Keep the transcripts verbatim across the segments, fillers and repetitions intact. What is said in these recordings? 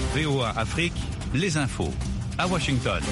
V O A Afrique, les infos à Washington.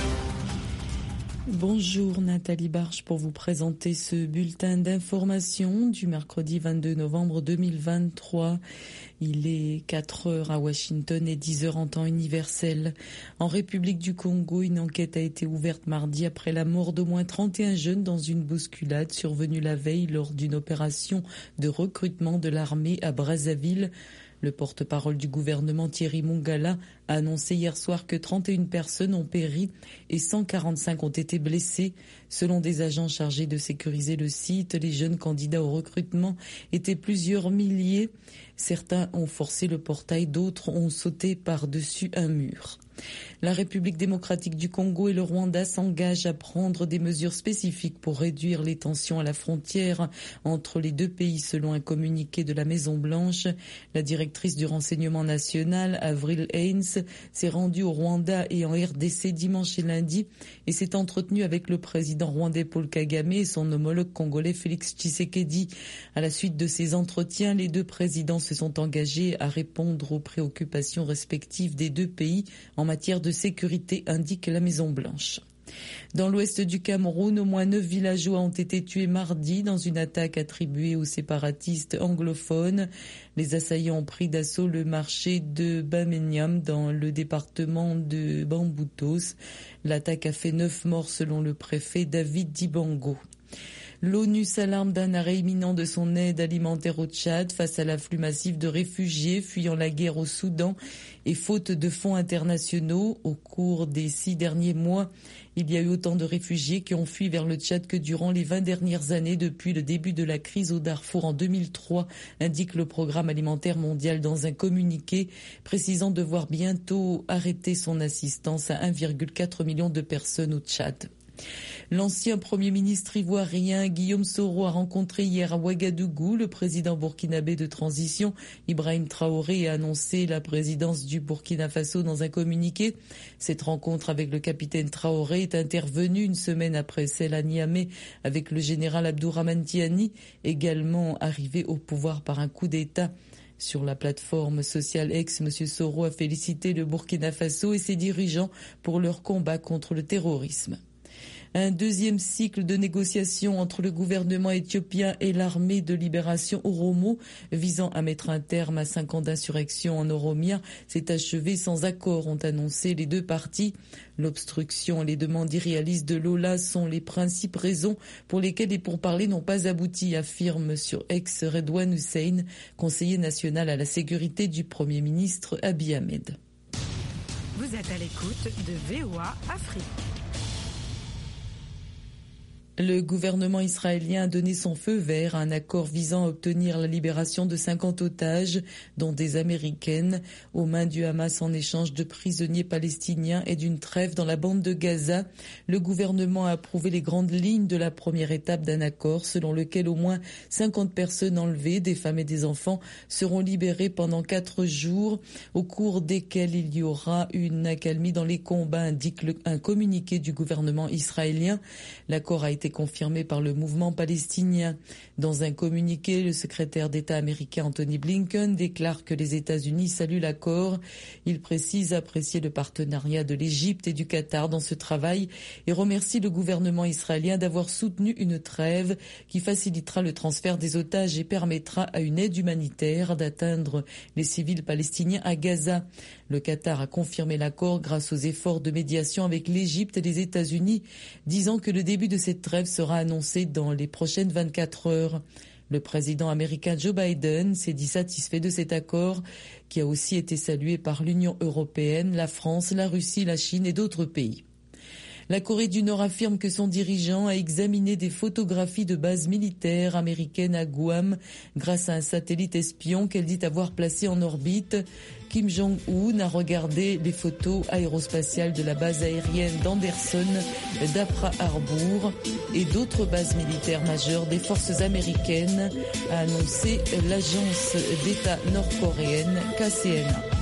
Bonjour Nathalie Barche pour vous présenter ce bulletin d'information du mercredi vingt-deux novembre deux mille vingt-trois. Il est quatre heures à Washington et dix heures en temps universel. En République du Congo, une enquête a été ouverte mardi après la mort d'au moins trente et un jeunes dans une bousculade survenue la veille lors d'une opération de recrutement de l'armée à Brazzaville. Le porte-parole du gouvernement Thierry Mongala a annoncé hier soir que trente et une personnes ont péri et cent quarante-cinq ont été blessées. Selon des agents chargés de sécuriser le site, les jeunes candidats au recrutement étaient plusieurs milliers. Certains ont forcé le portail, d'autres ont sauté par-dessus un mur. La République démocratique du Congo et le Rwanda s'engagent à prendre des mesures spécifiques pour réduire les tensions à la frontière entre les deux pays, selon un communiqué de la Maison-Blanche. La directrice du renseignement national, Avril Haines, s'est rendue au Rwanda et en R D C dimanche et lundi et s'est entretenue avec le président rwandais Paul Kagame et son homologue congolais Félix Tshisekedi. À la suite de ces entretiens, les deux présidents se sont engagés à répondre aux préoccupations respectives des deux pays en matière de sécurité, indique la Maison-Blanche. Dans l'ouest du Cameroun, au moins neuf villageois ont été tués mardi dans une attaque attribuée aux séparatistes anglophones. Les assaillants ont pris d'assaut le marché de Bameniam dans le département de Bamboutos. L'attaque a fait neuf morts selon le préfet David Dibango. L'ONU s'alarme d'un arrêt imminent de son aide alimentaire au Tchad face à l'afflux massif de réfugiés fuyant la guerre au Soudan et faute de fonds internationaux. Au cours des six derniers mois, il y a eu autant de réfugiés qui ont fui vers le Tchad que durant les vingt dernières années depuis le début de la crise au Darfour en deux mille trois, indique le Programme alimentaire mondial dans un communiqué précisant devoir bientôt arrêter son assistance à un virgule quatre million de personnes au Tchad. L'ancien Premier ministre ivoirien Guillaume Soro a rencontré hier à Ouagadougou le président burkinabé de transition Ibrahim Traoré et a annoncé la présidence du Burkina Faso dans un communiqué. Cette rencontre avec le capitaine Traoré est intervenue une semaine après celle à Niamey avec le général Abdourahmane Tiani, également arrivé au pouvoir par un coup d'État. Sur la plateforme sociale X, M. Soro a félicité le Burkina Faso et ses dirigeants pour leur combat contre le terrorisme. Un deuxième cycle de négociations entre le gouvernement éthiopien et l'armée de libération Oromo visant à mettre un terme à cinq ans d'insurrection en Oromia s'est achevé sans accord, ont annoncé les deux parties. L'obstruction et les demandes irréalistes de l'Ola sont les principales raisons pour lesquelles les pourparlers n'ont pas abouti, affirme sur X Redouane Hussein, conseiller national à la sécurité du Premier ministre Abiy Ahmed. Vous êtes à l'écoute de V O A Afrique. Le gouvernement israélien a donné son feu vert à un accord visant à obtenir la libération de cinquante otages, dont des Américaines, aux mains du Hamas en échange de prisonniers palestiniens et d'une trêve dans la bande de Gaza. Le gouvernement a approuvé les grandes lignes de la première étape d'un accord selon lequel au moins cinquante personnes enlevées, des femmes et des enfants, seront libérées pendant quatre jours, au cours desquels il y aura une accalmie dans les combats, indique le, un communiqué du gouvernement israélien. L'accord a été confirmé par le mouvement palestinien. Dans un communiqué, le secrétaire d'État américain Anthony Blinken déclare que les États-Unis saluent l'accord. Il précise apprécier le partenariat de l'Égypte et du Qatar dans ce travail et remercie le gouvernement israélien d'avoir soutenu une trêve qui facilitera le transfert des otages et permettra à une aide humanitaire d'atteindre les civils palestiniens à Gaza. Le Qatar a confirmé l'accord grâce aux efforts de médiation avec l'Égypte et les États-Unis, disant que le début de cette trêve sera annoncé dans les prochaines vingt-quatre heures. Le président américain Joe Biden s'est dit satisfait de cet accord, qui a aussi été salué par l'Union européenne, la France, la Russie, la Chine et d'autres pays. La Corée du Nord affirme que son dirigeant a examiné des photographies de bases militaires américaines à Guam grâce à un satellite espion qu'elle dit avoir placé en orbite. Kim Jong-un a regardé les photos aérospatiales de la base aérienne d'Anderson, d'Apra Harbour et d'autres bases militaires majeures des forces américaines, a annoncé l'agence d'État nord-coréenne K C N A.